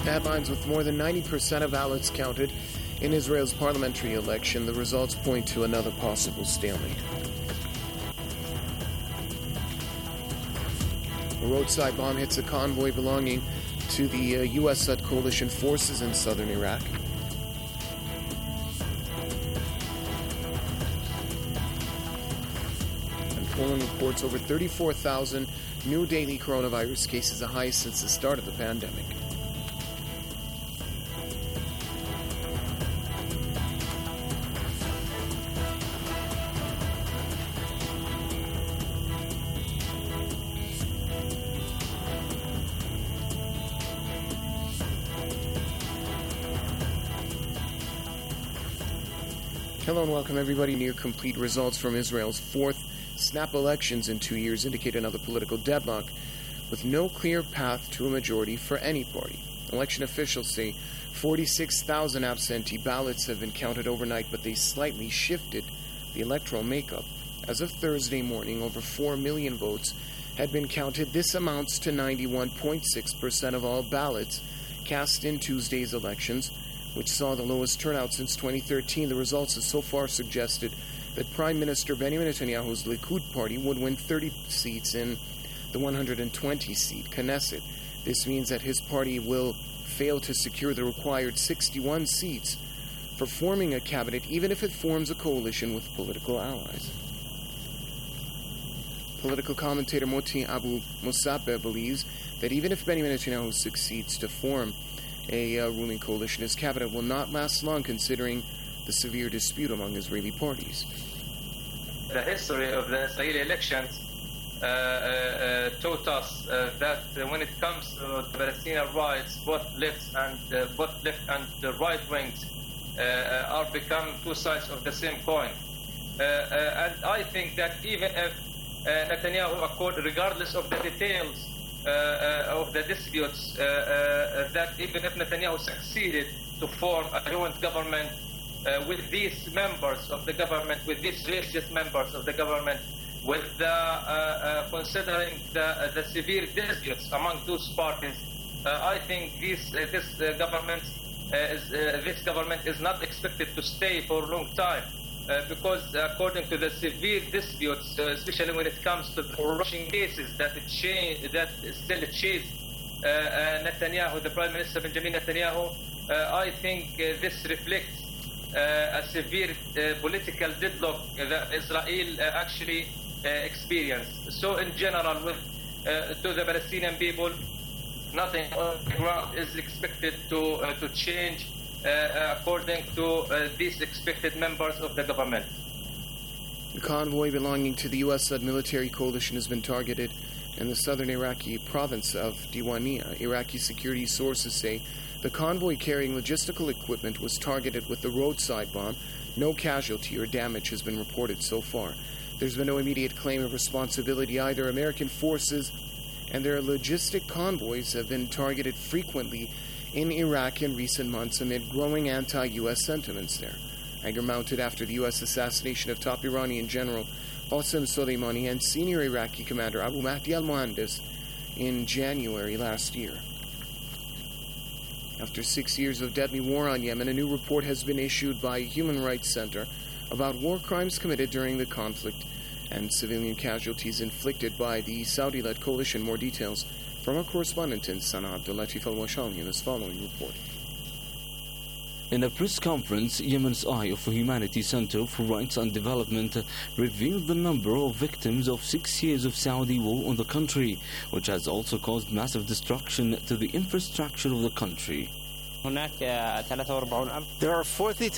Headlines: with more than 90% of ballots counted in Israel's parliamentary election, the results point to another possible stalemate. A roadside bomb hits a convoy belonging to the U.S.-led coalition forces in southern Iraq. And Poland reports over 34,000 new daily coronavirus cases, the highest since the start of the pandemic. Hello and welcome everybody. Near complete results from Israel's fourth snap elections in 2 years indicate another political deadlock with no clear path to a majority for any party. Election officials say 46,000 absentee ballots have been counted overnight, but they slightly shifted the electoral makeup. As of Thursday morning, over 4 million votes had been counted. This amounts to 91.6% of all ballots cast in Tuesday's elections, which saw the lowest turnout since 2013. The results have so far suggested that Prime Minister Benjamin Netanyahu's Likud party would win 30 seats in the 120-seat Knesset. This means that his party will fail to secure the required 61 seats for forming a cabinet, even if it forms a coalition with political allies. Political commentator Moti Abu Musabeh believes that even if Benjamin Netanyahu succeeds to form a ruling coalition, his cabinet will not last long, considering the severe dispute among Israeli parties. The history of the Israeli elections taught us that when it comes to the Palestinian rights, both left and the right wings are become two sides of the same coin. And I think that even if Netanyahu, regardless of the details of the disputes, that even if Netanyahu succeeded to form a joint government with these members of the government, with these racist members of the government, with considering the severe disputes among those parties, I think this government is not expected to stay for a long time. Because according to the severe disputes, especially when it comes to the corruption cases that still chase Netanyahu, the Prime Minister Benjamin Netanyahu, I think this reflects a severe political deadlock that Israel actually experienced. So in general, to the Palestinian people, nothing on the ground is expected to change according to these expected members of the government. The convoy belonging to the U.S.-led military coalition has been targeted in the southern Iraqi province of Diwania. Iraqi security sources say the convoy carrying logistical equipment was targeted with a roadside bomb. No casualty or damage has been reported so far. There's been no immediate claim of responsibility either. American forces and their logistic convoys have been targeted frequently in Iraq in recent months amid growing anti-U.S. sentiments there. Anger mounted after the U.S. assassination of top Iranian General Qasem Soleimani and senior Iraqi commander Abu Mahdi al-Muhandis in January last year. After 6 years of deadly war on Yemen, a new report has been issued by Human Rights Center about war crimes committed during the conflict and civilian casualties inflicted by the Saudi-led coalition. More details from our correspondent in Sana'a, Abdul Latif Al-Washami, in this following report. In a press conference, Yemen's Eye of Humanity Center for Rights and Development revealed the number of victims of 6 years of Saudi war on the country, which has also caused massive destruction to the infrastructure of the country. There are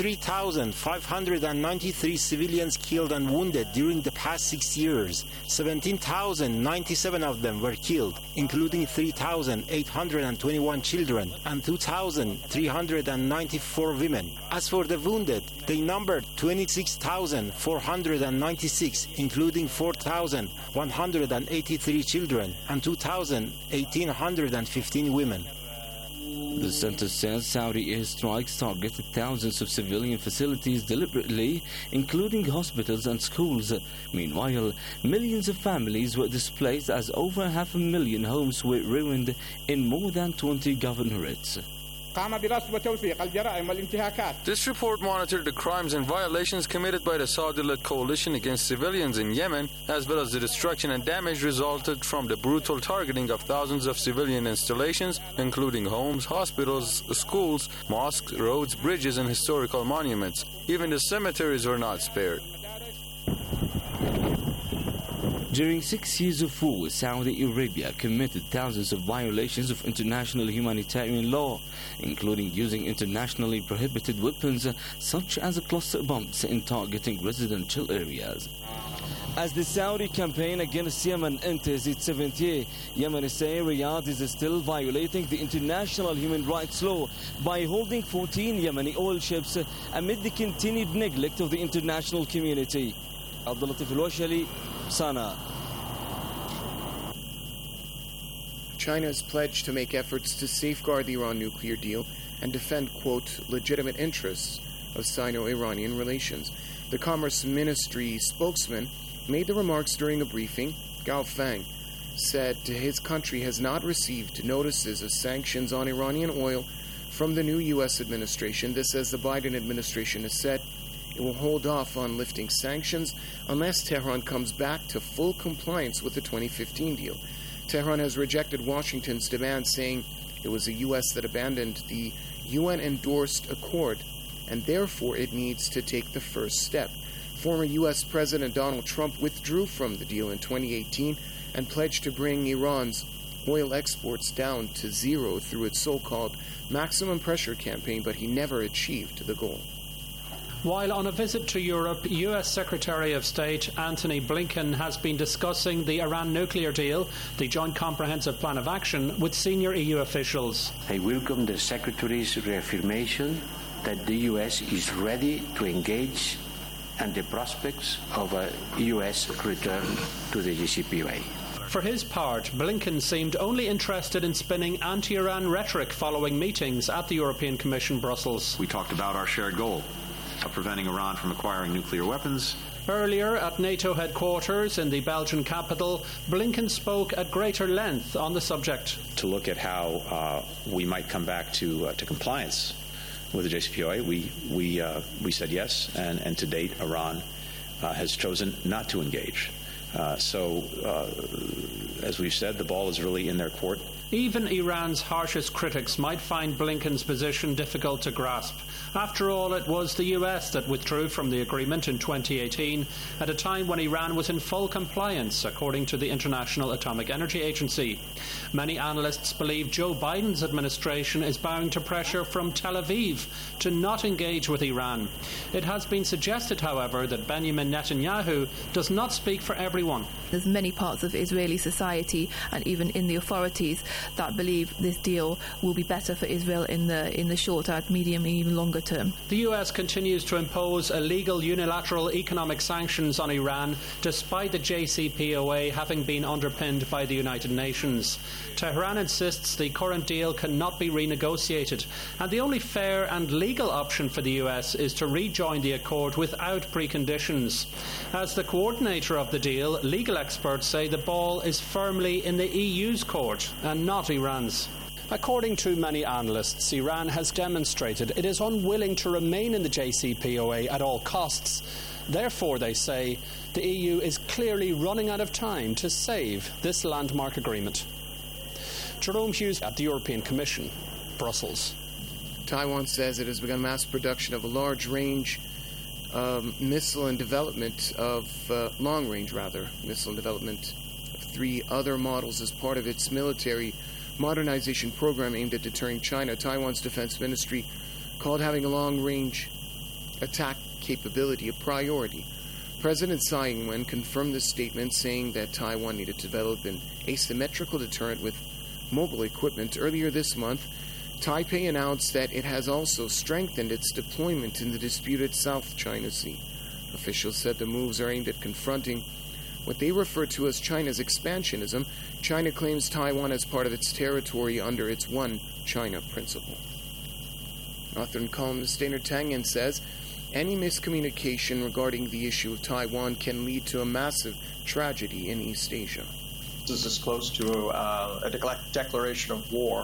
43,593 civilians killed and wounded during the past 6 years. 17,097 of them were killed, including 3,821 children and 2,394 women. As for the wounded, they numbered 26,496, including 4,183 children and 2,115 women. The center says Saudi airstrikes targeted thousands of civilian facilities deliberately, including hospitals and schools. Meanwhile, millions of families were displaced as over 500,000 homes were ruined in more than 20 governorates. This report monitored the crimes and violations committed by the Saudi-led coalition against civilians in Yemen, as well as the destruction and damage resulted from the brutal targeting of thousands of civilian installations, including homes, hospitals, schools, mosques, roads, bridges, and historical monuments. Even the cemeteries were not spared. During 6 years of war, Saudi Arabia committed thousands of violations of international humanitarian law, including using internationally prohibited weapons such as cluster bombs in targeting residential areas. As the Saudi campaign against Yemen enters its 7th year, Yemen say Riyadh is still violating the international human rights law by holding 14 Yemeni oil ships amid the continued neglect of the international community. Abdul Latif Al-Washali, Sana. China has pledged to make efforts to safeguard the Iran nuclear deal and defend, quote, legitimate interests of Sino-Iranian relations. The Commerce Ministry spokesman made the remarks during a briefing. Gao Feng said his country has not received notices of sanctions on Iranian oil from the new U.S. administration. This, as the Biden administration has said, it will hold off on lifting sanctions unless Tehran comes back to full compliance with the 2015 deal. Tehran has rejected Washington's demand, saying it was the U.S. that abandoned the UN-endorsed accord, and therefore it needs to take the first step. Former U.S. President Donald Trump withdrew from the deal in 2018 and pledged to bring Iran's oil exports down to zero through its so-called maximum pressure campaign, but he never achieved the goal. While on a visit to Europe, U.S. Secretary of State Antony Blinken has been discussing the Iran nuclear deal, the Joint Comprehensive Plan of Action, with senior EU officials. I welcome the Secretary's reaffirmation that the U.S. is ready to engage and the prospects of a U.S. return to the JCPOA. For his part, Blinken seemed only interested in spinning anti-Iran rhetoric following meetings at the European Commission Brussels. We talked about our shared goal of preventing Iran from acquiring nuclear weapons. Earlier, at NATO headquarters in the Belgian capital, Blinken spoke at greater length on the subject. To look at how we might come back to compliance with the JCPOA, we said yes, and to date, Iran has chosen not to engage. So, as we've said, the ball is really in their court. Even Iran's harshest critics might find Blinken's position difficult to grasp. After all, it was the US that withdrew from the agreement in 2018 at a time when Iran was in full compliance, according to the International Atomic Energy Agency. Many analysts believe Joe Biden's administration is bowing to pressure from Tel Aviv to not engage with Iran. It has been suggested, however, that Benjamin Netanyahu does not speak for everyone. There's many parts of Israeli society and even in the authorities that believe this deal will be better for Israel in the shorter, medium, and even longer term. The US continues to impose illegal unilateral economic sanctions on Iran, despite the JCPOA having been underpinned by the United Nations. Tehran insists the current deal cannot be renegotiated, and the only fair and legal option for the US is to rejoin the accord without preconditions. As the coordinator of the deal, legal experts say the ball is firmly in the EU's court and not Iran's. According to many analysts, Iran has demonstrated it is unwilling to remain in the JCPOA at all costs. Therefore, they say, the EU is clearly running out of time to save this landmark agreement. Jerome Hughes at the European Commission, Brussels. Taiwan says it has begun mass production of a long-range missile and development of 3 other models as part of its military modernization program aimed at deterring China. Taiwan's defense ministry called having a long-range attack capability a priority. President Tsai Ing-wen confirmed this statement, saying that Taiwan needed to develop an asymmetrical deterrent with mobile equipment. Earlier this month, Taipei announced that it has also strengthened its deployment in the disputed South China Sea. Officials said the moves are aimed at confronting what they refer to as China's expansionism. China claims Taiwan as part of its territory under its One China principle. Author and columnist Steinar Tangen says any miscommunication regarding the issue of Taiwan can lead to a massive tragedy in East Asia. This is close to a declaration of war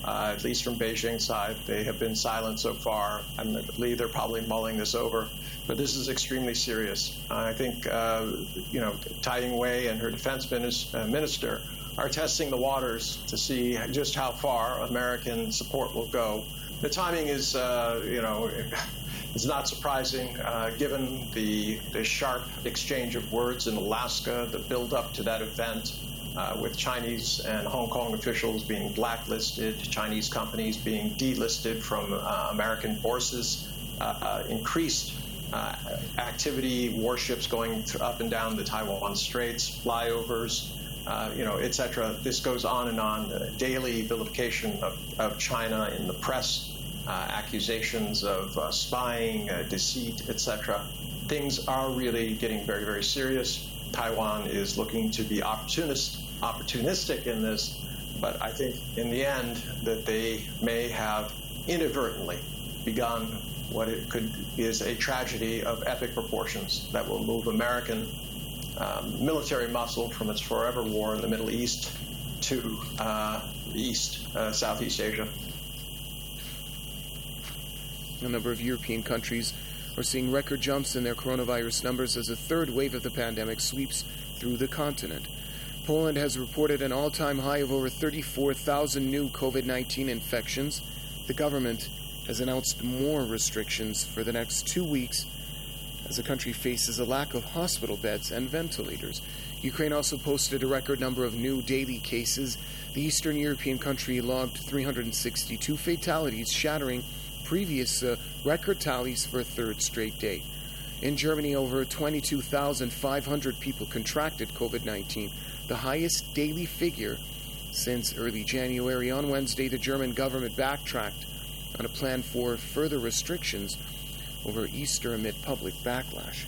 at least from Beijing's side. They have been silent so far. I believe they're probably mulling this over. But this is extremely serious. I think, Tsai Ing-wen and her defense minister are testing the waters to see just how far American support will go. The timing is, it's not surprising given the sharp exchange of words in Alaska, the build-up to that event, with Chinese and Hong Kong officials being blacklisted, Chinese companies being delisted from American bourses, increased activity, warships going up and down the Taiwan Straits, flyovers, etc. This goes on and on. Daily vilification of China in the press, accusations of spying, deceit, etc. Things are really getting very, very serious. Taiwan is looking to be opportunistic in this, but I think in the end that they may have inadvertently begun what is a tragedy of epic proportions that will move American military muscle from its forever war in the Middle East to Southeast Asia. A number of European countries are seeing record jumps in their coronavirus numbers as a third wave of the pandemic sweeps through the continent. Poland has reported an all-time high of over 34,000 new COVID-19 infections. The government has announced more restrictions for the next 2 weeks as the country faces a lack of hospital beds and ventilators. Ukraine also posted a record number of new daily cases. The Eastern European country logged 362 fatalities, shattering previous record tallies for a third straight day. In Germany, over 22,500 people contracted COVID-19, the highest daily figure since early January. On Wednesday, the German government backtracked on a plan for further restrictions over Easter amid public backlash.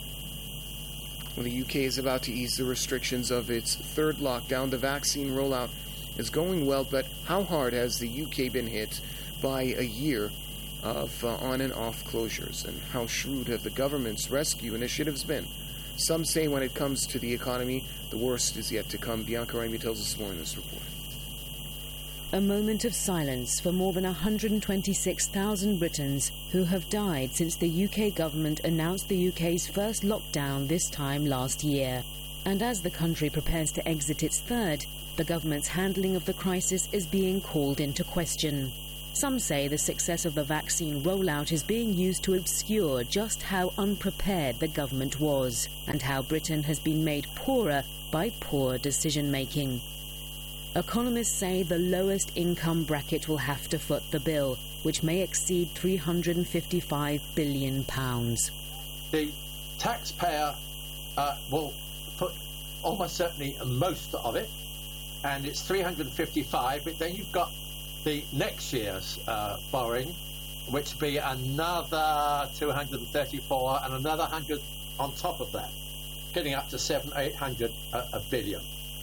Well, the UK is about to ease the restrictions of its third lockdown. The vaccine rollout is going well, but how hard has the UK been hit by a year of on and off closures? And how shrewd have the government's rescue initiatives been? Some say when it comes to the economy, the worst is yet to come. Bianca Raimi tells us more in this report. A moment of silence for more than 126,000 Britons who have died since the UK government announced the UK's first lockdown this time last year. And as the country prepares to exit its third, the government's handling of the crisis is being called into question. Some say the success of the vaccine rollout is being used to obscure just how unprepared the government was and how Britain has been made poorer by poor decision-making. Economists say the lowest income bracket will have to foot the bill, which may exceed £355 billion. The taxpayer will put almost certainly most of it, and it's 355, but then you've got the next year's borrowing, which will be another 234 and another 100 on top of that, getting up to 700-800 billion.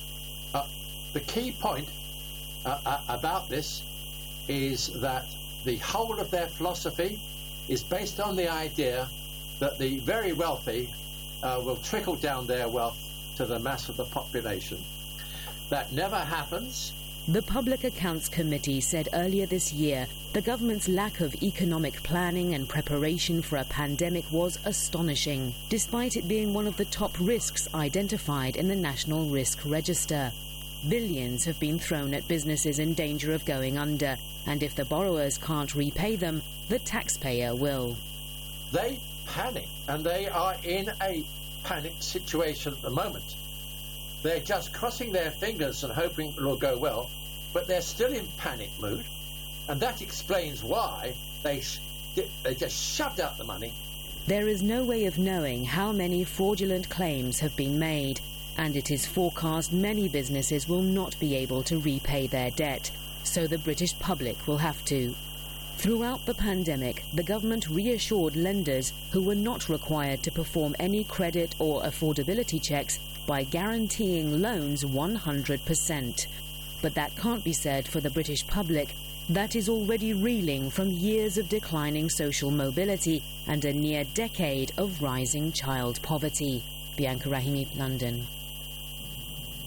The key point about this is that the whole of their philosophy is based on the idea that the very wealthy will trickle down their wealth to the mass of the population. That never happens. The Public Accounts Committee said earlier this year the government's lack of economic planning and preparation for a pandemic was astonishing, despite it being one of the top risks identified in the National Risk Register. Billions have been thrown at businesses in danger of going under, and if the borrowers can't repay them, the taxpayer will. They panic, and they are in a panic situation at the moment. They're just crossing their fingers and hoping it will go well, but they're still in panic mood, and that explains why they just shoved out the money. There is no way of knowing how many fraudulent claims have been made, and it is forecast many businesses will not be able to repay their debt, so the British public will have to. Throughout the pandemic, the government reassured lenders who were not required to perform any credit or affordability checks by guaranteeing loans 100%. But that can't be said for the British public, that is already reeling from years of declining social mobility and a near decade of rising child poverty. Bianca Rahimi, London.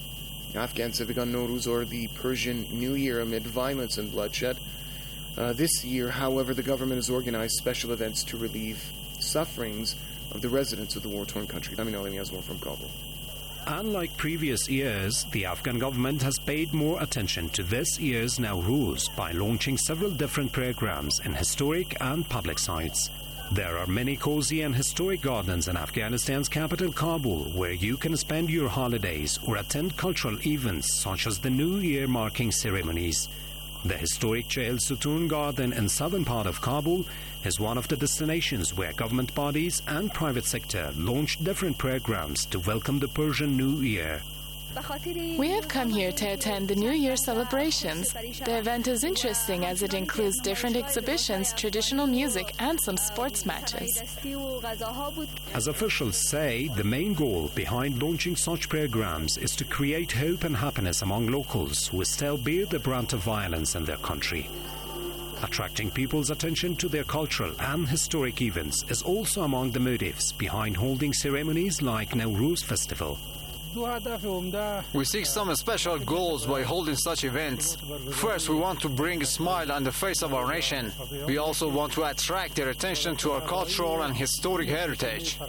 Afghans have begun Nowruz, or the Persian New Year, amid violence and bloodshed. This year, however, the government has organized special events to relieve sufferings of the residents of the war-torn country. Amin Alemi has more from Kabul. Unlike previous years, the Afghan government has paid more attention to this year's Nowruz by launching several different programs in historic and public sites. There are many cozy and historic gardens in Afghanistan's capital, Kabul, where you can spend your holidays or attend cultural events such as the New Year marking ceremonies. The historic Chehel Sutun Garden in southern part of Kabul is one of the destinations where government bodies and private sector launched different programs to welcome the Persian New Year. We have come here to attend the New Year celebrations. The event is interesting as it includes different exhibitions, traditional music, and some sports matches. As officials say, the main goal behind launching such programs is to create hope and happiness among locals who still bear the brunt of violence in their country. Attracting people's attention to their cultural and historic events is also among the motives behind holding ceremonies like Nowruz Festival. We seek some special goals by holding such events. First, we want to bring a smile on the face of our nation. We also want to attract their attention to our cultural and historic heritage.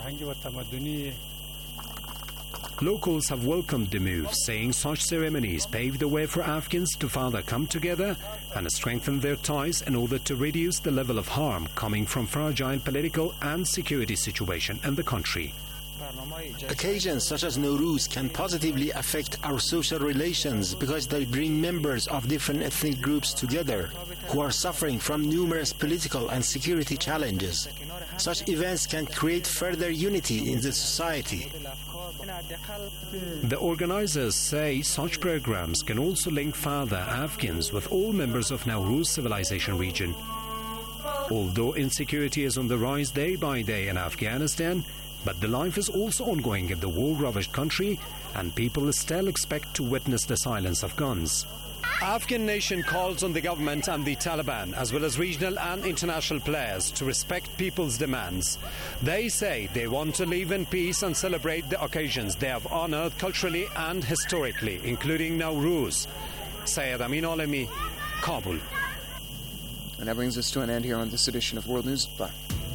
Locals have welcomed the move, saying such ceremonies pave the way for Afghans to further come together and strengthen their ties in order to reduce the level of harm coming from fragile political and security situation in the country. Occasions such as Nowruz can positively affect our social relations because they bring members of different ethnic groups together who are suffering from numerous political and security challenges. Such events can create further unity in the society. The organizers say such programs can also link further Afghans with all members of Nowruz civilization region. Although insecurity is on the rise day by day in Afghanistan, but the life is also ongoing in the war-ravaged country, and people still expect to witness the silence of guns. Afghan nation calls on the government and the Taliban, as well as regional and international players, to respect people's demands. They say they want to live in peace and celebrate the occasions they have honored culturally and historically, including Nowruz. Syed Amin Alemi, Kabul. And that brings us to an end here on this edition of World News. Bye.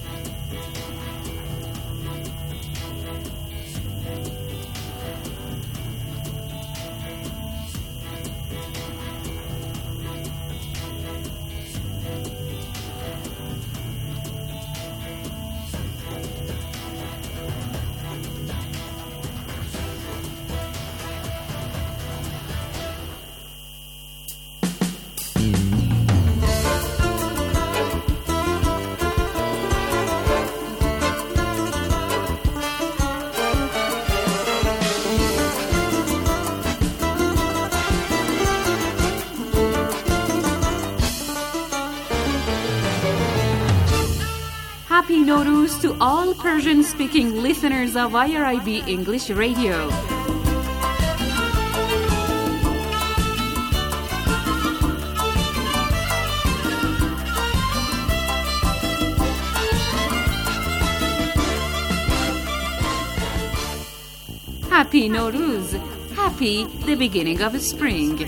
Happy Nowruz to all Persian-speaking listeners of IRIB English Radio. Happy Nowruz. Happy the beginning of spring.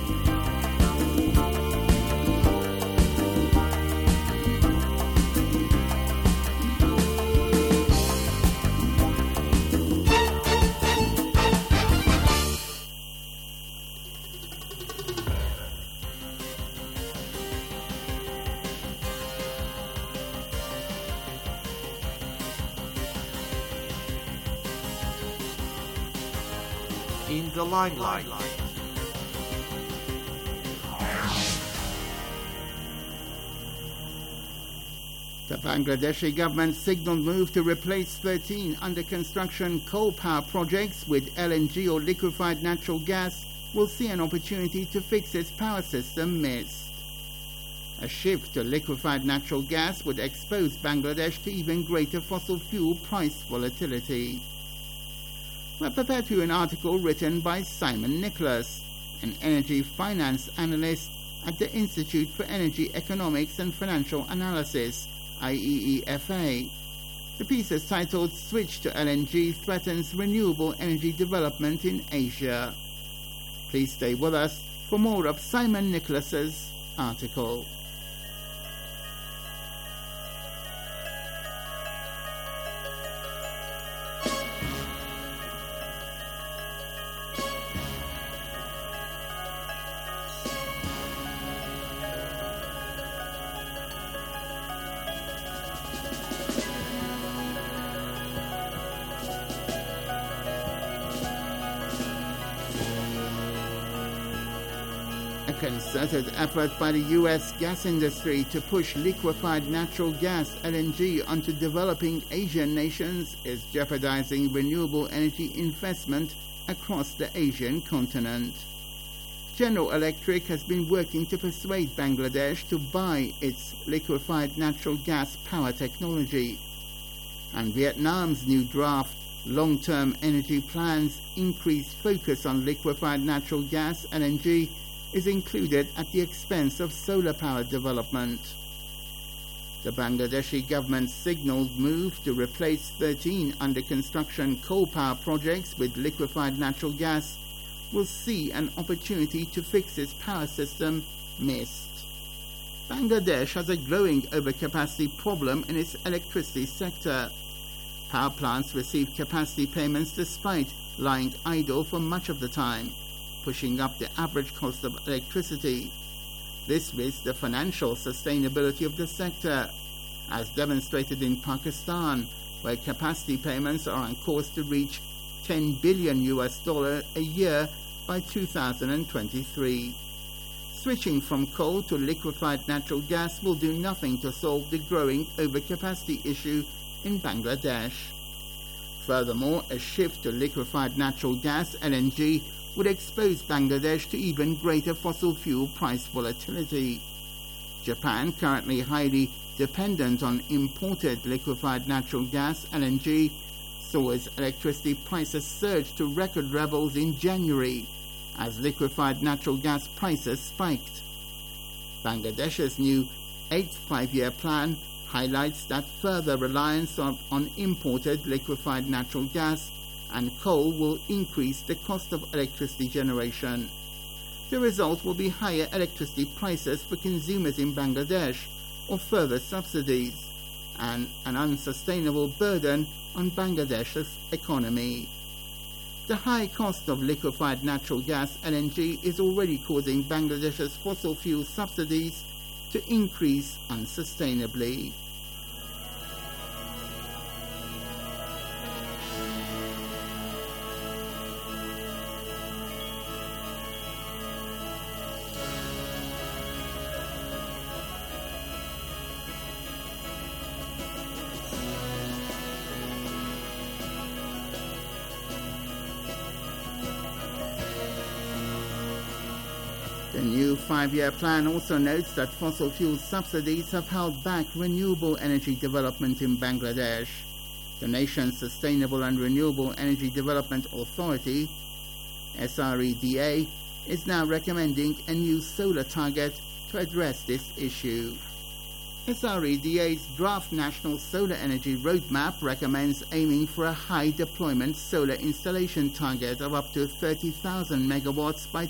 In the limelight. The Bangladeshi government signaled move to replace 13 under-construction coal power projects with LNG or liquefied natural gas will see an opportunity to fix its power system missed. A shift to liquefied natural gas would expose Bangladesh to even greater fossil fuel price volatility. We're prepared to an article written by Simon Nicholas, an energy finance analyst at the Institute for Energy Economics and Financial Analysis, IEEFA. The piece is titled "Switch to LNG Threatens Renewable Energy Development in Asia." Please stay with us for more of Simon Nicholas's article. A concerted effort by the U.S. gas industry to push liquefied natural gas (LNG) onto developing Asian nations is jeopardizing renewable energy investment across the Asian continent. General Electric has been working to persuade Bangladesh to buy its liquefied natural gas power technology. And Vietnam's new draft long-term energy plans increased focus on liquefied natural gas (LNG) is included at the expense of solar power development. The Bangladeshi government's signaled move to replace 13 under-construction coal power projects with liquefied natural gas will see an opportunity to fix its power system missed. Bangladesh has a growing overcapacity problem in its electricity sector. Power plants receive capacity payments despite lying idle for much of the time, pushing up the average cost of electricity. This risks the financial sustainability of the sector, as demonstrated in Pakistan, where capacity payments are on course to reach $10 billion a year by 2023. Switching from coal to liquefied natural gas will do nothing to solve the growing overcapacity issue in Bangladesh. Furthermore, a shift to liquefied natural gas (LNG) would expose Bangladesh to even greater fossil fuel price volatility. Japan, currently highly dependent on imported liquefied natural gas (LNG), saw its electricity prices surge to record levels in January as liquefied natural gas prices spiked. Bangladesh's new 8th five-year plan highlights that further reliance on imported liquefied natural gas and coal will increase the cost of electricity generation. The result will be higher electricity prices for consumers in Bangladesh, or further subsidies, and an unsustainable burden on Bangladesh's economy. The high cost of liquefied natural gas (LNG) is already causing Bangladesh's fossil fuel subsidies to increase unsustainably. The new five-year plan also notes that fossil fuel subsidies have held back renewable energy development in Bangladesh. The nation's Sustainable and Renewable Energy Development Authority, SREDA, is now recommending a new solar target to address this issue. SREDA's draft National Solar Energy Roadmap recommends aiming for a high deployment solar installation target of up to 30,000 megawatts by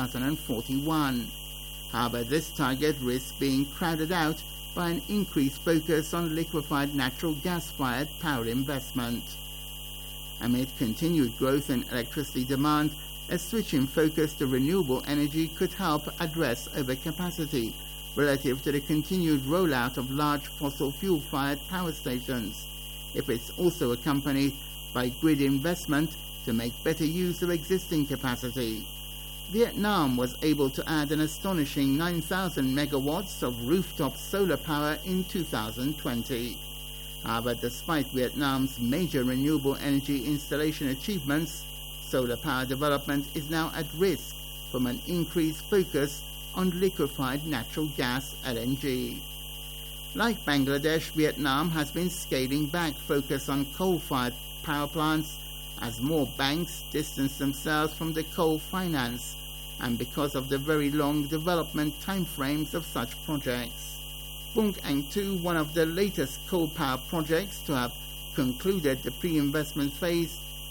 2041. However, this target risks being crowded out by an increased focus on liquefied natural gas-fired power investment. Amid continued growth in electricity demand, a switch in focus to renewable energy could help address overcapacity relative to the continued rollout of large fossil fuel-fired power stations, if it's also accompanied by grid investment to make better use of existing capacity. Vietnam was able to add an astonishing 9,000 megawatts of rooftop solar power in 2020. However, despite Vietnam's major renewable energy installation achievements, solar power development is now at risk from an increased focus on liquefied natural gas (LNG). Like Bangladesh, Vietnam has been scaling back focus on coal-fired power plants as more banks distance themselves from the coal finance and because of the very long development timeframes of such projects. Bung Ang 2, one of the latest coal power projects to have concluded the pre-investment phase,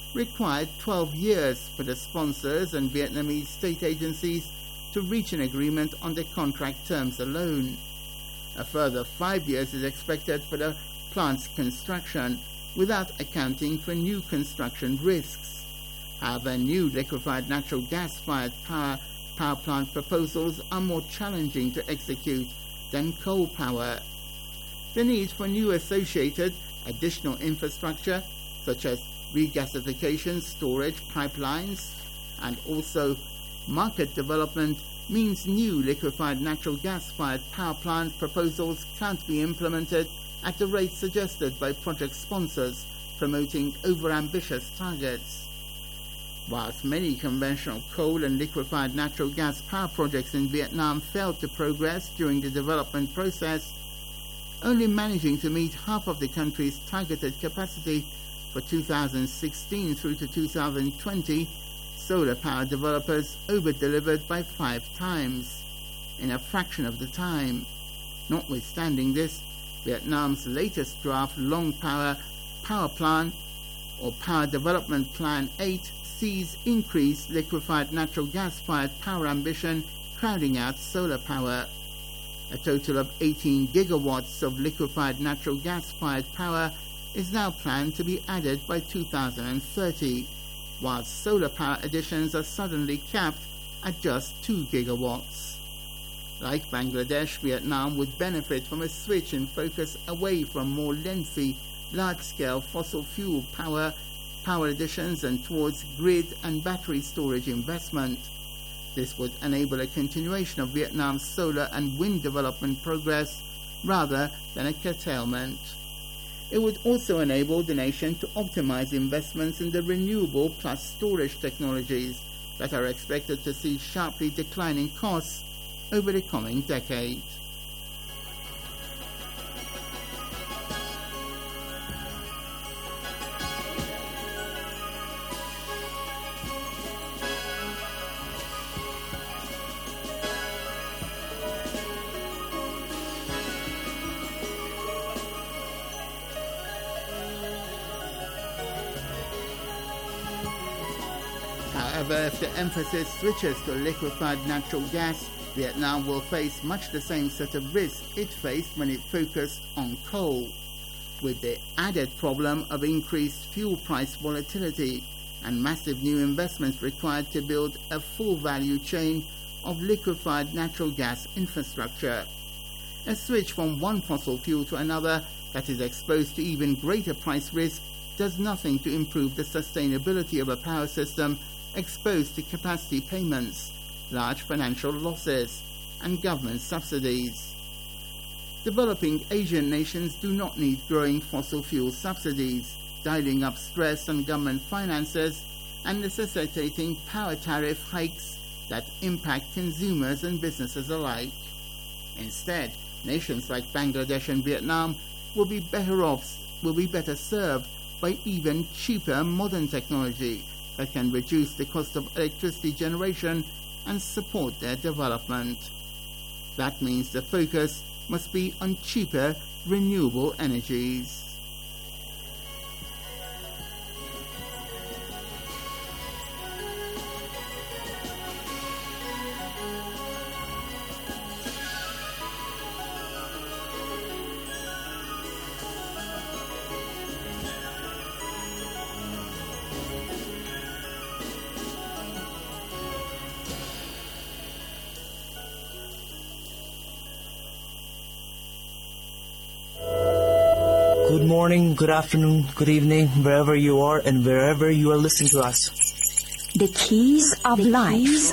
required 12 years for the sponsors and Vietnamese state agencies to reach an agreement on the contract terms alone. A further 5 years is expected for the plant's construction, without accounting for new construction risks. However, new liquefied natural gas-fired power plant proposals are more challenging to execute than coal power. The need for new associated additional infrastructure, such as regasification, storage, pipelines, and also market development, means new liquefied natural gas-fired power plant proposals can't be implemented at the rate suggested by project sponsors promoting over-ambitious targets. Whilst many conventional coal and liquefied natural gas power projects in Vietnam failed to progress during the development process, only managing to meet half of the country's targeted capacity for 2016 through to 2020, solar power developers over-delivered by 5 times, in a fraction of the time. Notwithstanding this, Vietnam's latest draft Long Power Plan, or Power Development Plan 8, sees increased liquefied natural gas-fired power ambition crowding out solar power. A total of 18 gigawatts of liquefied natural gas-fired power is now planned to be added by 2030, while solar power additions are suddenly capped at just 2 gigawatts. Like Bangladesh, Vietnam would benefit from a switch in focus away from more lengthy, large-scale fossil fuel power additions and towards grid and battery storage investment. This would enable a continuation of Vietnam's solar and wind development progress rather than a curtailment. It would also enable the nation to optimize investments in the renewable plus storage technologies that are expected to see sharply declining costs over the coming decade. However, if the emphasis switches to liquefied natural gas, Vietnam will face much the same set of risks it faced when it focused on coal, with the added problem of increased fuel price volatility and massive new investments required to build a full value chain of liquefied natural gas infrastructure. A switch from one fossil fuel to another that is exposed to even greater price risk does nothing to improve the sustainability of a power system exposed to capacity payments, large financial losses, and government subsidies. Developing Asian nations do not need growing fossil fuel subsidies, dialing up stress on government finances and necessitating power tariff hikes that impact consumers and businesses alike. Instead, nations like Bangladesh and Vietnam will be better served by even cheaper modern technology that can reduce the cost of electricity generation and support their development. That means the focus must be on cheaper renewable energies. Good morning, good afternoon, good evening, wherever you are and wherever you are listening to us. The Keys of Life.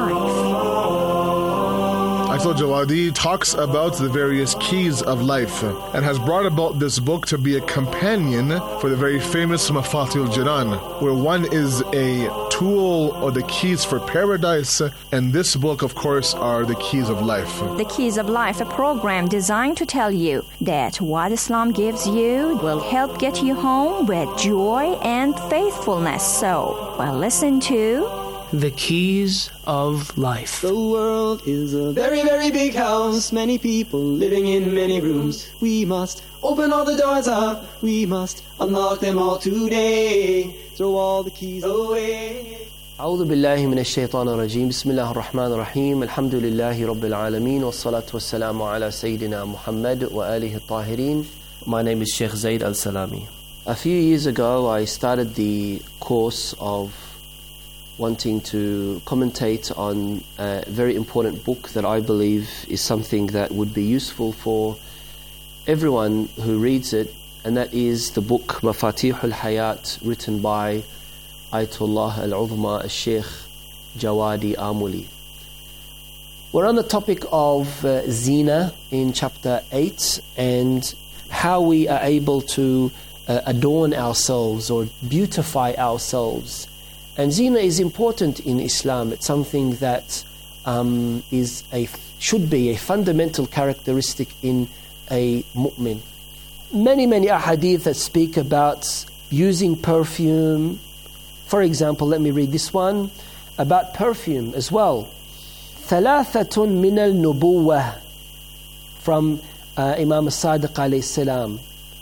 Akhil Jawadi talks about the various keys of life and has brought about this book to be a companion for the very famous Mafatihul Jinan, where one is a tool or the keys for paradise, and this book, of course, are the keys of life. The Keys of Life, a program designed to tell you that what Islam gives you will help get you home with joy and faithfulness. So, well, listen to The keys of life. The world is a very, very big house. Many people living in many rooms. We must open all the doors up. We must unlock them all today. Throw all the keys away. أعوذ بالله من الشيطان الرجيم بسم الله الرحمن الرحيم الحمد لله رب العالمين والصلاة والسلام على سيدنا محمد وآله الطاهرين. My name is Sheikh Zaid Al-Salami. A few years ago I started the course of wanting to commentate on a very important book that I believe is something that would be useful for everyone who reads it, and that is the book Mafatihul Hayat, written by Ayatollah Al-Uzma Al-Sheikh Jawadi Amuli. We're on the topic of zina in chapter 8 and how we are able to adorn ourselves or beautify ourselves. And zina is important in Islam. It's something that should be a fundamental characteristic in a mu'min. Many ahadith that speak about using perfume. For example, let me read this one about perfume as well. ثلاثة من النبوة, from Imam Sadiq alayhi salam.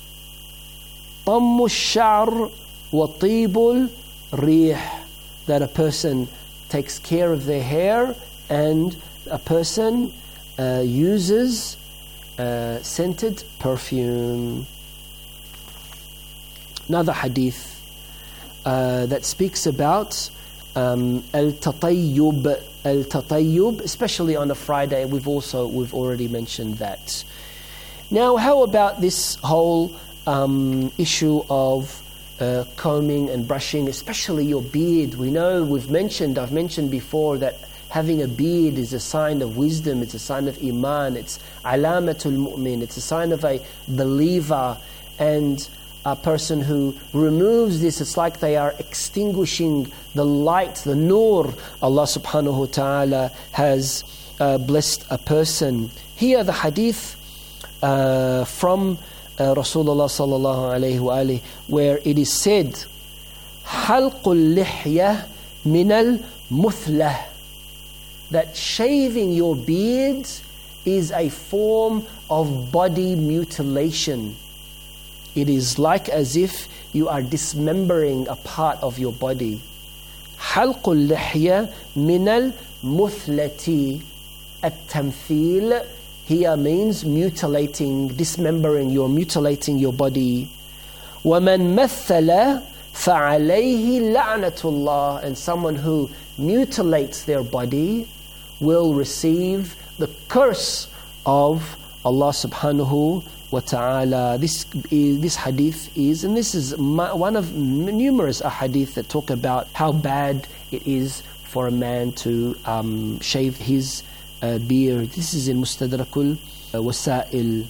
طم الشعر وطيب الريح, that a person takes care of their hair and a person uses scented perfume. Another hadith that speaks about al-tatayyub, especially on a Friday. We've already mentioned that. Now, how about this whole issue of combing and brushing, especially your beard? We know I've mentioned before that having a beard is a sign of wisdom, it's a sign of iman, it's alamatul mu'min, it's a sign of a believer, and a person who removes this, it's like they are extinguishing the light, the nur Allah subhanahu wa ta'ala has blessed a person. Here the hadith from Rasulullah sallallahu alayhi wa alihi, where it is said, halqul lihya minal muthlah, that shaving your beard is a form of body mutilation. It is like as if you are dismembering a part of your body. Halqul lihya minal muthlati. At-tamthil here means mutilating, dismembering, you're mutilating your body. وَمَنْ مَثَّلَ فَعَلَيْهِ لَعْنَةُ اللَّهِ, and someone who mutilates their body will receive the curse of Allah subhanahu wa ta'ala. This hadith is, and this is one of numerous ahadith that talk about how bad it is for a man to shave his beard. This is in Mustadrakul Wasail.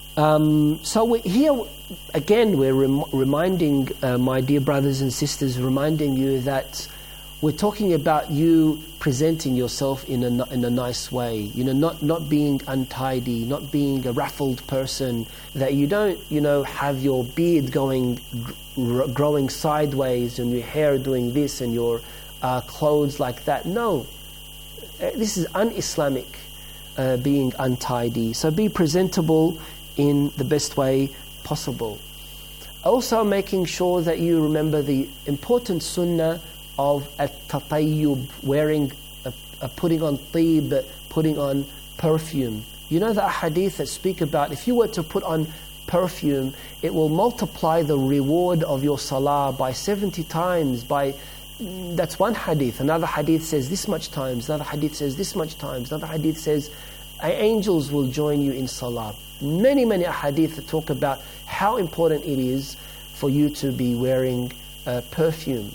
So here again we're reminding my dear brothers and sisters, reminding you that we're talking about you presenting yourself in a nice way, not being untidy, not being a ruffled person, that you don't, have your beard growing sideways and your hair doing this and your clothes like that. No, this is un-Islamic, being untidy. So be presentable in the best way possible. Also making sure that you remember the important sunnah of at-tatayyub, wearing, putting on tib, putting on perfume. You know the ahadith that speak about if you were to put on perfume, it will multiply the reward of your salah by 70 times. That's one hadith. Another hadith says this much times. Another hadith says this much times. Another hadith says angels will join you in salah. Many ahadith that talk about how important it is for you to be wearing perfume.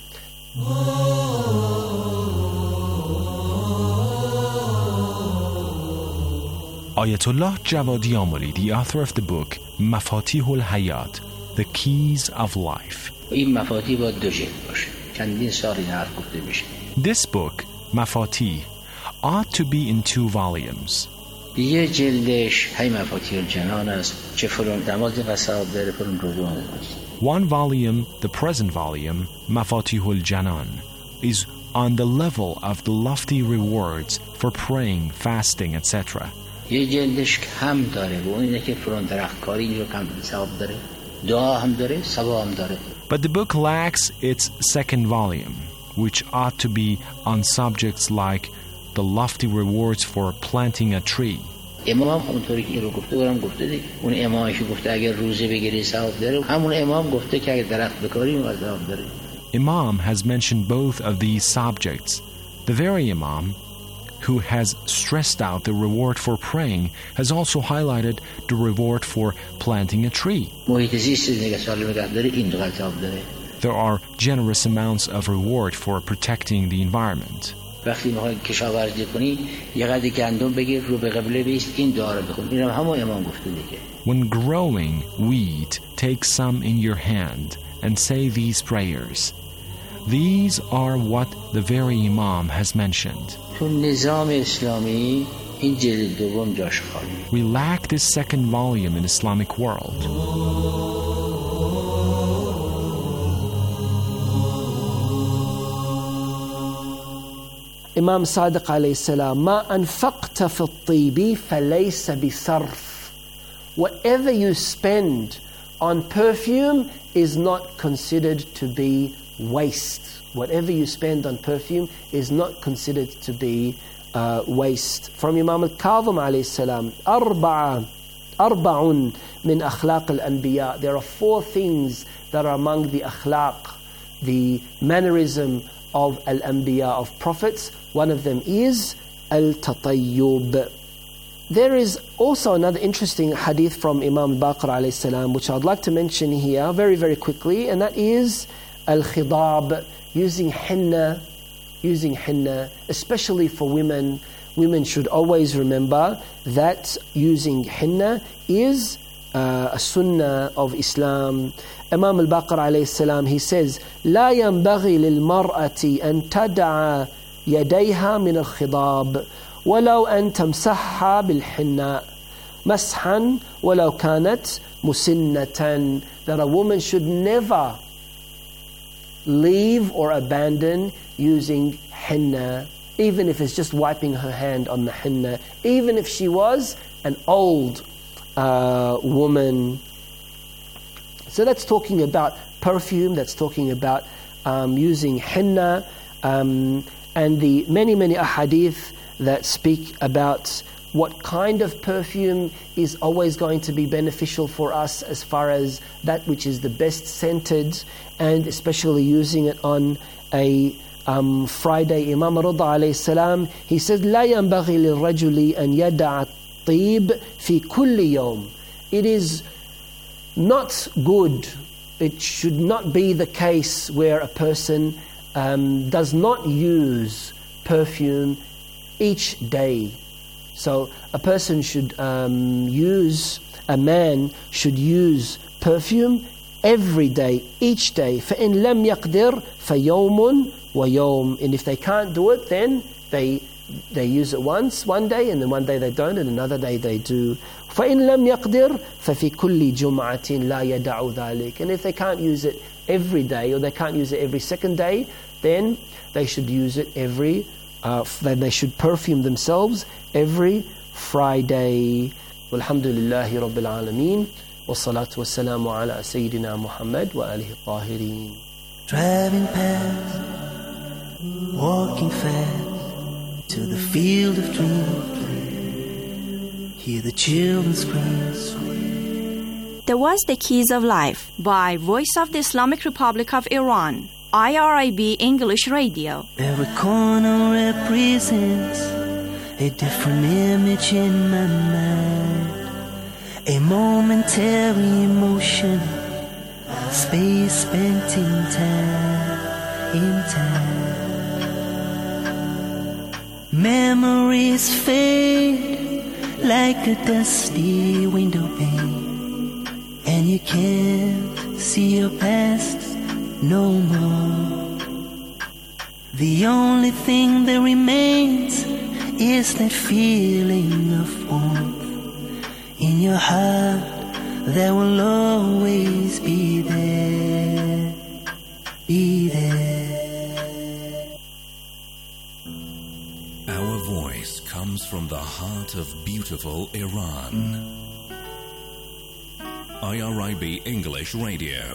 Ayatollah Jawadi Amuli, the author of the book Mafatihul Hayat, The Keys of Life. This book, Mafatih, ought to be in 2 volumes. One volume, the present volume, Mafatihul Janan, is on the level of the lofty rewards for praying, fasting, etc. یه جلدش کم داره و اینه که فرون درختکاری اینجا کم ثواب داره دعا هم داره ثواب هم داره. But the book lacks its second volume, which ought to be on subjects like the lofty rewards for planting a tree. امام هم اونطوری که این رو گفته برام گفته دیگه. اون امامش گفته اگر روزه بگیری ثواب داره، همون امام گفته که اگر درخت بکاری اون ثواب داره. Imam has mentioned both of these subjects. The very Imam who has stressed out the reward for praying has also highlighted the reward for planting a tree. There are generous amounts of reward for protecting the environment. When growing wheat, take some in your hand and say these prayers. These are what the very Imam has mentioned. We lack this second volume in Islamic world. Imam Sadiq alayhi salam, ما أنفقت في الطيب فليس بصرف. Whatever you spend on perfume is not considered to be waste. Whatever you spend on perfume is not considered to be waste. From Imam al-Kadhim alayhi salam, أربع من أخلاق الأنبياء. There are 4 things that are among the akhlaq, the mannerism of al-anbiya, of prophets. One of them is al-tatayyub. There is also another interesting hadith from Imam al-Baqir alayhi salam, which I'd like to mention here very, very quickly, and that is al-khidab, using henna, especially for women. Women should always remember that using henna is a sunnah of Islam. Imam al-Baqir alayhi salam, he says, لا ينبغي للمرأة أن تدع يديها من الخضاب ولو أن تمسحها بالحناء مسحا ولو كانت مسنة. That a woman should never leave or abandon using henna, even if it's just wiping her hand on the henna, even if she was an old woman. So that's talking about perfume, that's talking about using henna, and the many, many ahadith that speak about what kind of perfume is always going to be beneficial for us as far as that which is the best scented, and especially using it on a Friday. Imam Rida alayhi salam, he says, لا ينبغي للرجل أن يدع الطيب في كل يوم. It is not good, it should not be the case where a person does not use perfume each day. So a person should a man should use perfume every day, each day. فَإِن لَمْ يَقْدِرْ فَيَوْمٌ وَيَوْمٌ. And if they can't do it, then they use it one day, and then one day they don't, and another day they do. فَإِن لَمْ يَقْدِرْ فَفِي كُلِّ جُمْعَةٍ لَا يَدَعُ ذَلِكَ. And if they can't use it every day, or they can't use it every second day, then they should use it then they should perfume themselves every Friday. Walhamdulillahi Rabbil Alameen. Wassalatu wassalamu ala Sayyidina Muhammad wa alihi tahirin. Driving past, walking fast to the field of dreams. Hear the children scream. There was The Keys of Life by Voice of the Islamic Republic of Iran, IRIB English Radio. Every corner represents a different image in my mind, a momentary emotion, space spent in time. Memories fade like a dusty window pane, and you can't see your past no more. The only thing that remains is that feeling of warmth in your heart that will always be there, be there. from the heart of beautiful Iran. IRIB English Radio.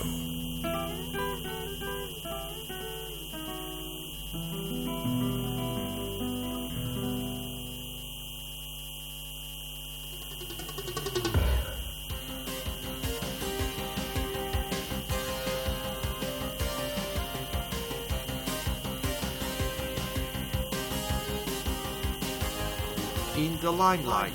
In the limelight.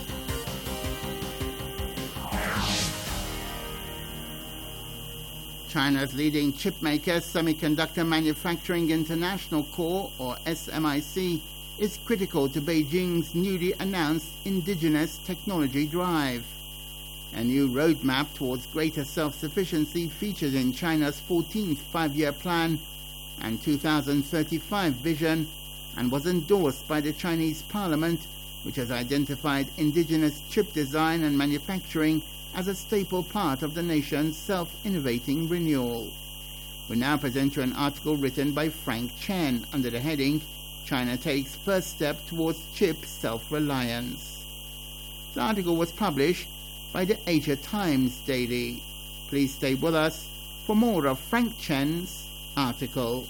China's leading chipmaker, Semiconductor Manufacturing International Corp, or SMIC, is critical to Beijing's newly announced indigenous technology drive. A new roadmap towards greater self-sufficiency featured in China's 14th five-year plan and 2035 vision, and was endorsed by the Chinese Parliament, which has identified indigenous chip design and manufacturing as a staple part of the nation's self-innovating renewal. We now present you an article written by Frank Chen under the heading, China Takes First Step Towards Chip Self-Reliance. The article was published by the Asia Times Daily. Please stay with us for more of Frank Chen's article.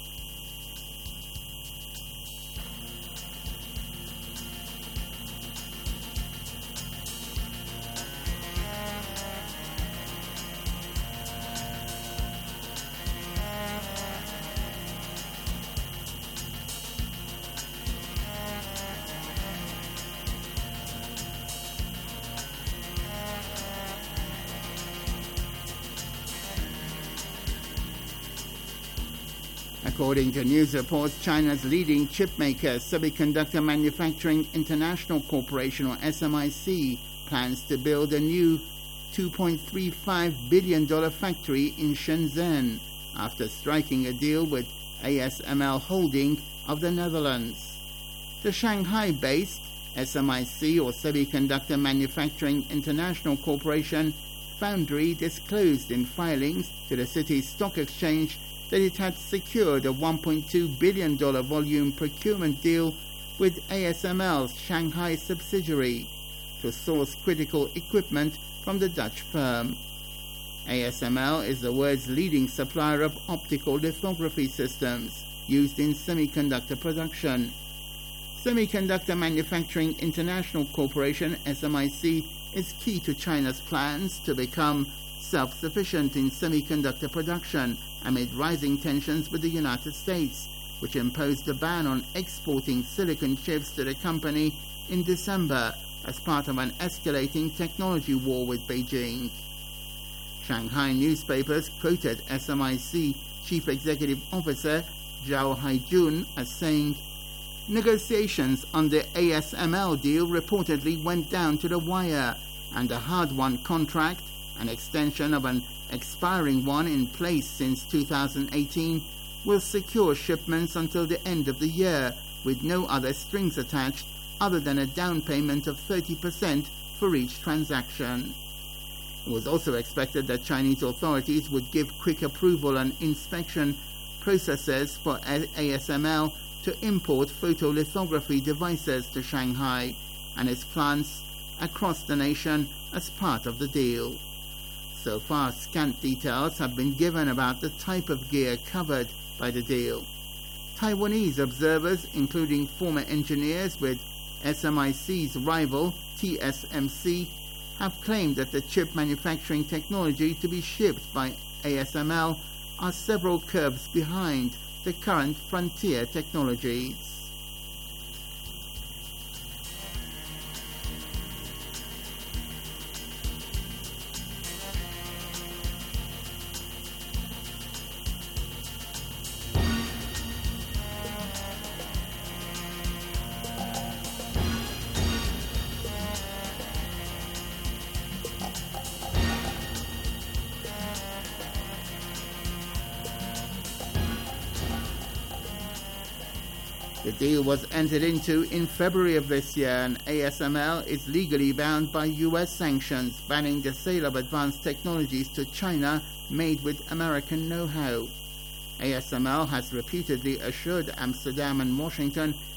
According to news reports, China's leading chipmaker, Semiconductor Manufacturing International Corporation, or SMIC, plans to build a new $2.35 billion factory in Shenzhen after striking a deal with ASML Holding of the Netherlands. The Shanghai-based SMIC, or Semiconductor Manufacturing International Corporation, foundry disclosed in filings to the city's stock exchange that it had secured a $1.2 billion volume procurement deal with ASML's Shanghai subsidiary to source critical equipment from the Dutch firm. ASML is the world's leading supplier of optical lithography systems used in semiconductor production. Semiconductor Manufacturing International Corporation, SMIC, is key to China's plans to become self-sufficient in semiconductor production amid rising tensions with the United States, which imposed a ban on exporting silicon chips to the company in December as part of an escalating technology war with Beijing. Shanghai newspapers quoted SMIC Chief Executive Officer Zhao Haijun as saying, "Negotiations on the ASML deal reportedly went down to the wire, and a hard-won contract, an extension of an expiring one in place since 2018, will secure shipments until the end of the year, with no other strings attached other than a down payment of 30% for each transaction." It was also expected that Chinese authorities would give quick approval and inspection processes for ASML to import photolithography devices to Shanghai and its plants across the nation as part of the deal. So far, scant details have been given about the type of gear covered by the deal. Taiwanese observers, including former engineers with SMIC's rival TSMC, have claimed that the chip manufacturing technology to be shipped by ASML are several curves behind the current frontier technologies. The deal was entered into in February of this year, and ASML is legally bound by US sanctions banning the sale of advanced technologies to China made with American know-how. ASML has reputedly assured Amsterdam and Washington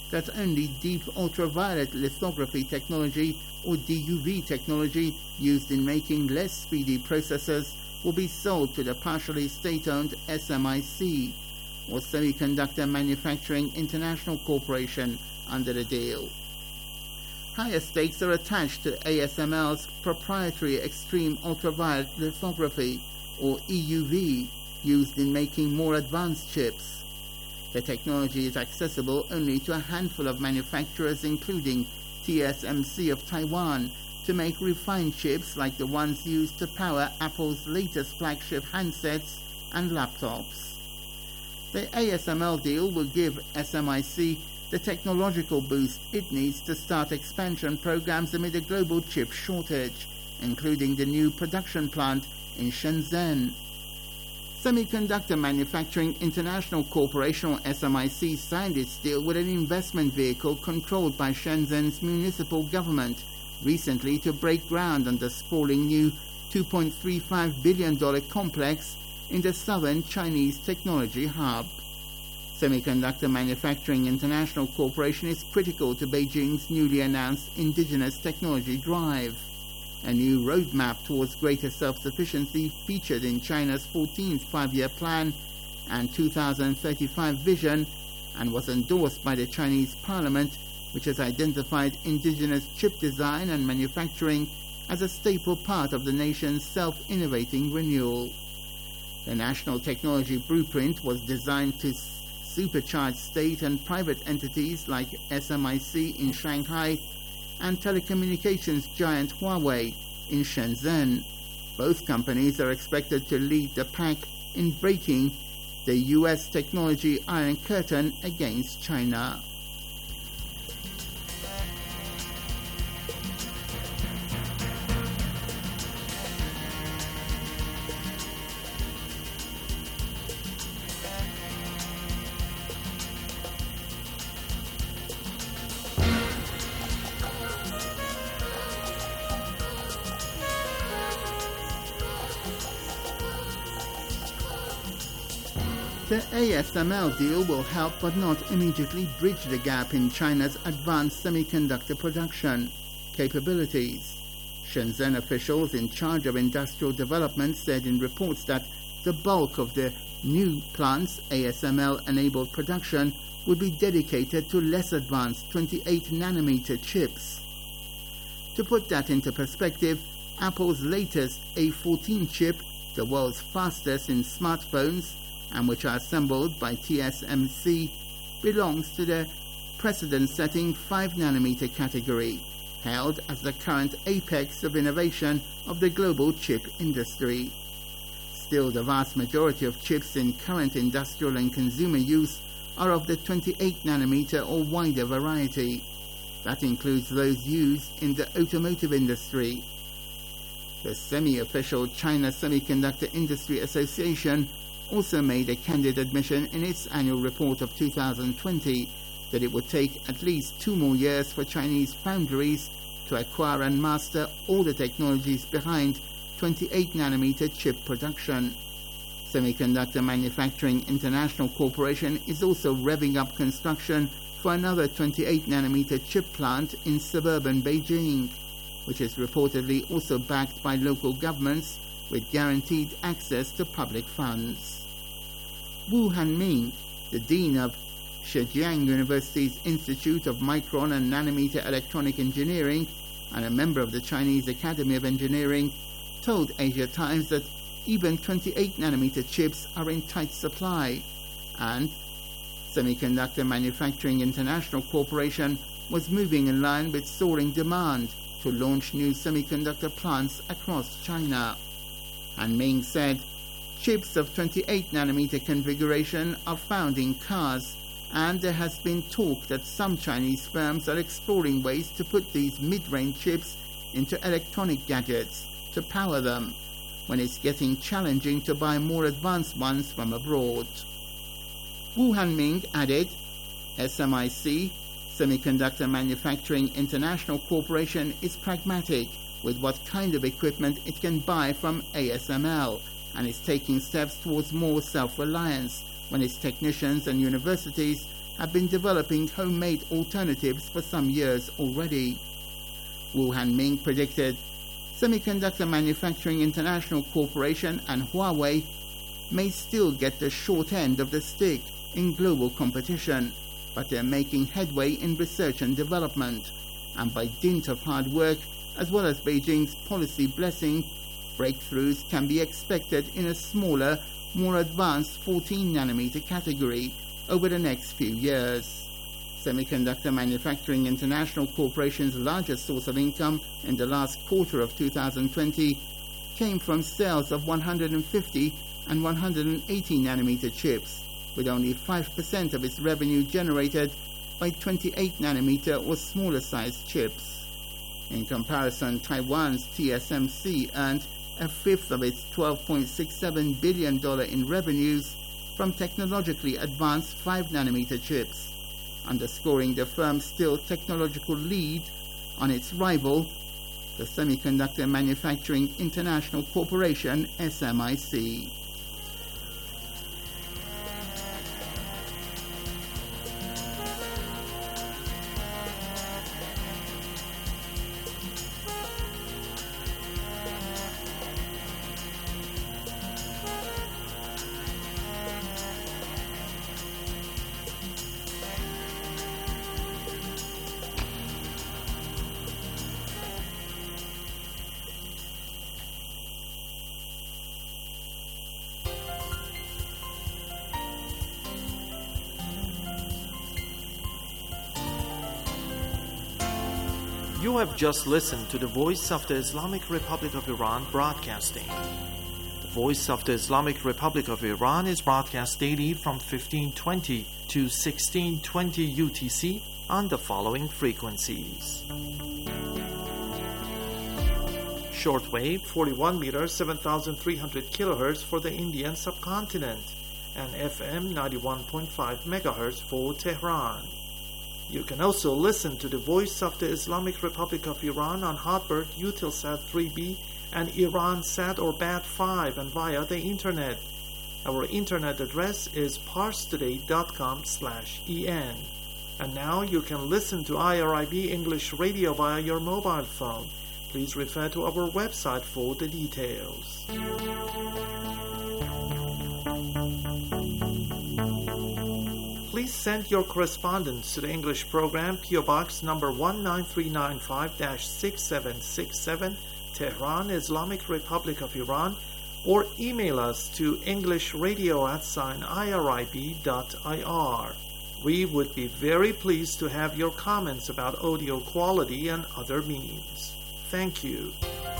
that only deep ultraviolet lithography technology, or DUV technology, used in making less speedy processors will be sold to the partially state-owned SMIC, or Semiconductor Manufacturing International Corporation, under the deal. Higher stakes are attached to ASML's proprietary extreme ultraviolet lithography, or EUV, used in making more advanced chips. The technology is accessible only to a handful of manufacturers, including TSMC of Taiwan, to make refined chips like the ones used to power Apple's latest flagship handsets and laptops. The ASML deal will give SMIC the technological boost it needs to start expansion programs amid a global chip shortage, including the new production plant in Shenzhen. Semiconductor Manufacturing International Corporation, or SMIC, signed its deal with an investment vehicle controlled by Shenzhen's municipal government recently to break ground on the sprawling new $2.35 billion complex in the southern Chinese technology hub. Semiconductor Manufacturing International Corporation is critical to Beijing's newly announced indigenous technology drive. A new roadmap towards greater self-sufficiency featured in China's 14th five-year plan and 2035 vision, and was endorsed by the Chinese parliament, which has identified indigenous chip design and manufacturing as a staple part of the nation's self-innovating renewal. The National Technology Blueprint was designed to supercharge state and private entities like SMIC in Shanghai and telecommunications giant Huawei in Shenzhen. Both companies are expected to lead the pack in breaking the U.S. technology Iron Curtain against China. The ASML deal will help but not immediately bridge the gap in China's advanced semiconductor production capabilities. Shenzhen officials in charge of industrial development said in reports that the bulk of the new plant's ASML-enabled production would be dedicated to less advanced 28-nanometer chips. To put that into perspective, Apple's latest A14 chip, the world's fastest in smartphones, and which are assembled by TSMC, belongs to the precedent-setting 5-nanometer category, held as the current apex of innovation of the global chip industry. Still, the vast majority of chips in current industrial and consumer use are of the 28-nanometer or wider variety. That includes those used in the automotive industry. The semi-official China Semiconductor Industry Association also made a candid admission in its annual report of 2020 that it would take at least 2 more years for Chinese foundries to acquire and master all the technologies behind 28-nanometer chip production. Semiconductor Manufacturing International Corporation is also revving up construction for another 28-nanometer chip plant in suburban Beijing, which is reportedly also backed by local governments with guaranteed access to public funds. Wu Hanming, the dean of Zhejiang University's Institute of Micron and Nanometer Electronic Engineering and a member of the Chinese Academy of Engineering, told Asia Times that even 28-nanometer chips are in tight supply, and Semiconductor Manufacturing International Corporation was moving in line with soaring demand to launch new semiconductor plants across China. And Ming said, chips of 28-nanometer configuration are found in cars, and there has been talk that some Chinese firms are exploring ways to put these mid-range chips into electronic gadgets to power them, when it's getting challenging to buy more advanced ones from abroad. Wu Hanming added, SMIC, Semiconductor Manufacturing International Corporation, is pragmatic with what kind of equipment it can buy from ASML, and is taking steps towards more self-reliance when its technicians and universities have been developing homemade alternatives for some years already. Wu Hanming predicted Semiconductor Manufacturing International Corporation and Huawei may still get the short end of the stick in global competition, but they're making headway in research and development, and by dint of hard work as well as Beijing's policy blessing, breakthroughs can be expected in a smaller, more advanced 14nm category over the next few years. Semiconductor Manufacturing International Corporation's largest source of income in the last quarter of 2020 came from sales of 150 and 180nm chips, with only 5% of its revenue generated by 28nm or smaller sized chips. In comparison, Taiwan's TSMC earned a fifth of its $12.67 billion in revenues from technologically advanced 5nm chips, underscoring the firm's still technological lead on its rival, the Semiconductor Manufacturing International Corporation, SMIC. You have just listened to the Voice of the Islamic Republic of Iran broadcasting. The Voice of the Islamic Republic of Iran is broadcast daily from 1520 to 1620 UTC on the following frequencies. Shortwave 41 meters 7,300 kHz for the Indian subcontinent and FM 91.5 MHz for Tehran. You can also listen to the Voice of the Islamic Republic of Iran on Hotbird, Eutelsat 3B, and Iransat or BAT5 and via the Internet. Our Internet address is parstoday.com/en. And now you can listen to IRIB English Radio via your mobile phone. Please refer to our website for the details. Please send your correspondence to the English program, PO Box number 19395-6767, Tehran, Islamic Republic of Iran, or email us to englishradio@irib.ir. We would be very pleased to have your comments about audio quality and other means. Thank you.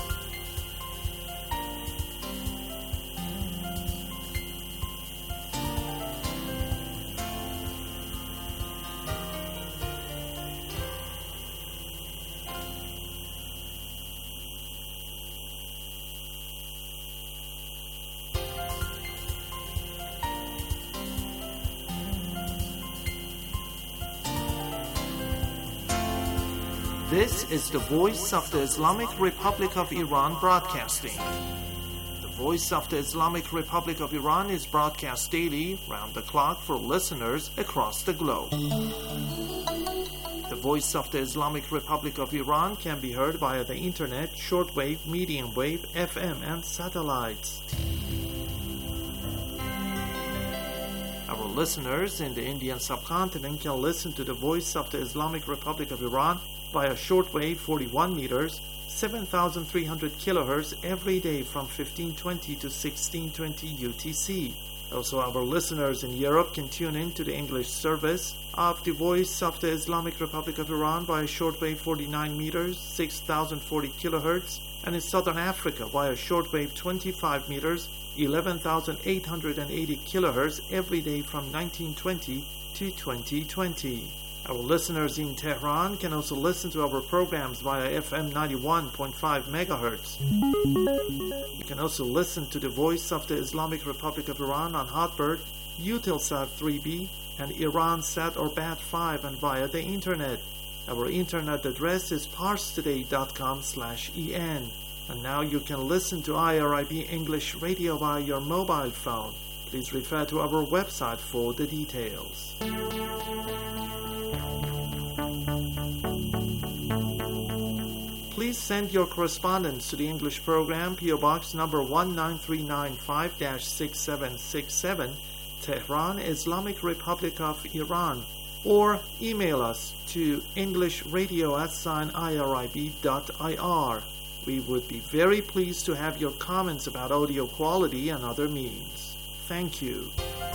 This is the Voice of the Islamic Republic of Iran broadcasting. The Voice of the Islamic Republic of Iran is broadcast daily, round the clock for listeners across the globe. The Voice of the Islamic Republic of Iran can be heard via the Internet, shortwave, medium wave, FM, and satellites. Our listeners in the Indian subcontinent can listen to the Voice of the Islamic Republic of Iran via shortwave 41 meters, 7,300 kHz every day from 1520 to 1620 UTC. Also, our listeners in Europe can tune in to the English service of the Voice of the Islamic Republic of Iran via shortwave 49 meters, 6,040 kHz, and in Southern Africa via shortwave 25 meters, 11,880 kHz every day from 1920 to 2020. Our listeners in Tehran can also listen to our programs via FM 91.5 MHz. You can also listen to the Voice of the Islamic Republic of Iran on Hotbird, Eutelsat 3B, and Iransat or BAT5 and via the Internet. Our Internet address is parstoday.com/en. And now you can listen to IRIB English Radio via your mobile phone. Please refer to our website for the details. Please send your correspondence to the English program, PO Box number 19395-6767, Tehran, Islamic Republic of Iran, or email us to englishradio@irib.ir. We would be very pleased to have your comments about audio quality and other means. Thank you.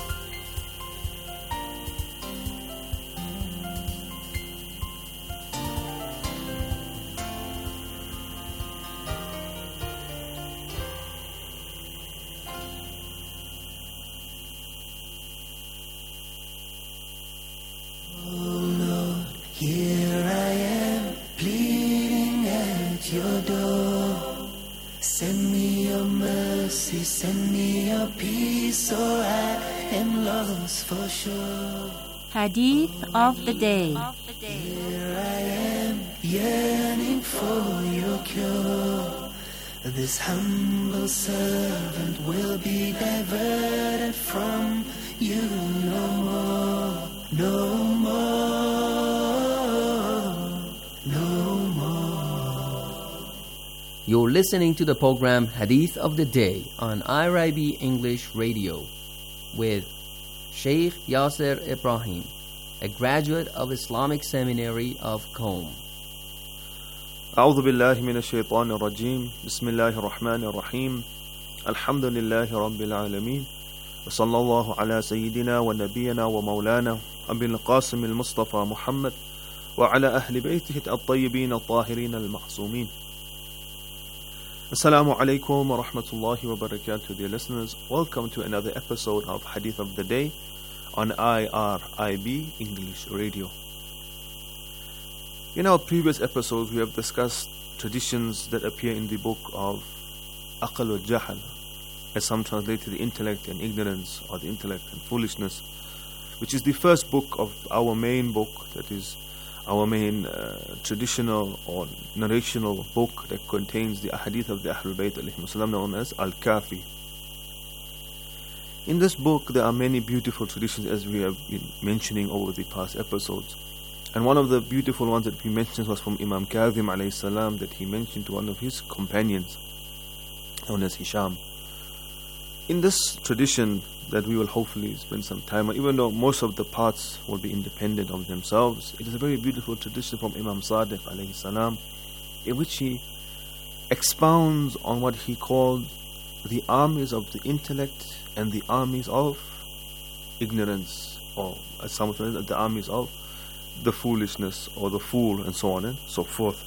Here I am, pleading at your door. Send me your mercy, send me your peace, or I am lost for sure. Hadith of the day. Here I am, yearning for your cure. This humble servant will be diverted from you no more, no more, no more. You're listening to the program Hadith of the Day on IRIB English Radio with Sheikh Yasser Ibrahim, a graduate of Islamic Seminary of Qom. أعوذ بالله من الشيطان الرجيم بسم الله الرحمن الرحيم الحمد لله رب العالمين وصلى الله على سيدنا ونبينا ومولانا أبي القاسم المصطفى محمد وعلى أهل بيته الطيبين الطاهرين المعصومين. Assalamu alaikum wa rahmatullahi wa barakatuh, dear listeners. Welcome to another episode of Hadith of the Day on IRIB English Radio. In our previous episodes, we have discussed traditions that appear in the book of Aql wa Jahal, as some translate the intellect and ignorance, or the intellect and foolishness, which is the first book of our main book, that is our main traditional or narrational book that contains the ahadith of the Ahlul Bayt alayhim salam, known as Al-Kafi. In this book, there are many beautiful traditions, as we have been mentioning over the past episodes. And one of the beautiful ones that we mentioned was from Imam Kazim alayhi salam, that he mentioned to one of his companions, known as Hisham. In this tradition that we will hopefully spend some time on, even though most of the parts will be independent of themselves, it is a very beautiful tradition from Imam Sadiq alayhi salam, in which he expounds on what he called the armies of the intellect and the armies of ignorance, or as some say, the armies of the foolishness or the fool, and so on and so forth.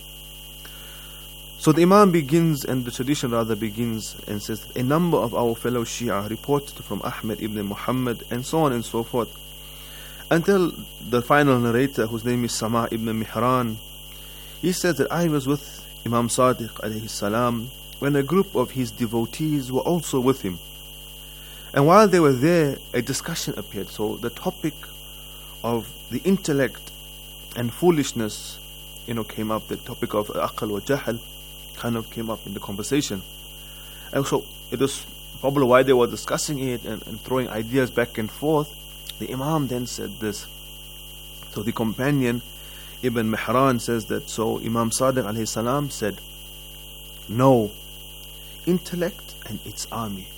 So the Imam begins, and the tradition rather begins, and says that a number of our fellow Shia reported from Ahmad ibn Muhammad, and so on and so forth, until the final narrator, whose name is Sama ibn Mihran, he says that I was with Imam Sadiq alayhi salam when a group of his devotees were also with him. And while they were there, a discussion appeared. So the topic of the intellect and foolishness, came up. The topic of Aql wa Jahal kind of came up in the conversation. And so it was probably why they were discussing it and throwing ideas back and forth. The Imam then said this. So the companion Ibn Mihran says that, so Imam Sadiq alayhi salam said, "No, intellect and its army,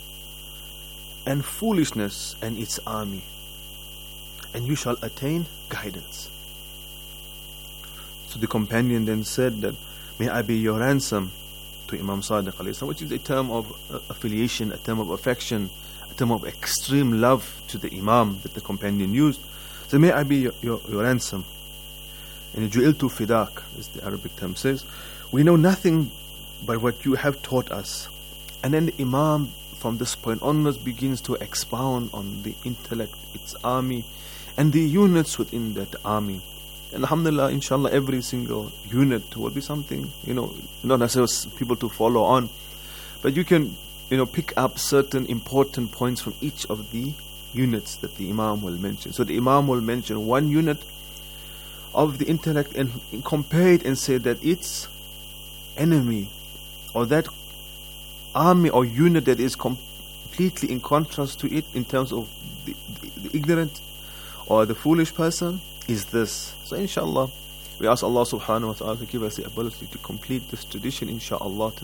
and foolishness and its army, and you shall attain guidance." So the companion then said that, "May I be your ransom," to Imam Sadiq alayhi salam, which is a term of affiliation, a term of affection, a term of extreme love to the Imam that the companion used. So may I be your ransom. And ju'iltu fidak, as the Arabic term says, we know nothing but what you have taught us. And then the Imam from this point onwards begins to expound on the intellect, its army, and the units within that army. And alhamdulillah, inshallah, every single unit will be something, not necessarily people to follow on, but you can, pick up certain important points from each of the units that the Imam will mention. So the Imam will mention one unit of the intellect and compare it and say that its enemy, or that army or unit that is completely in contrast to it in terms of the ignorant or the foolish person is this. So inshallah, we ask Allah subhanahu wa ta'ala to give us the ability to complete this tradition inshallah to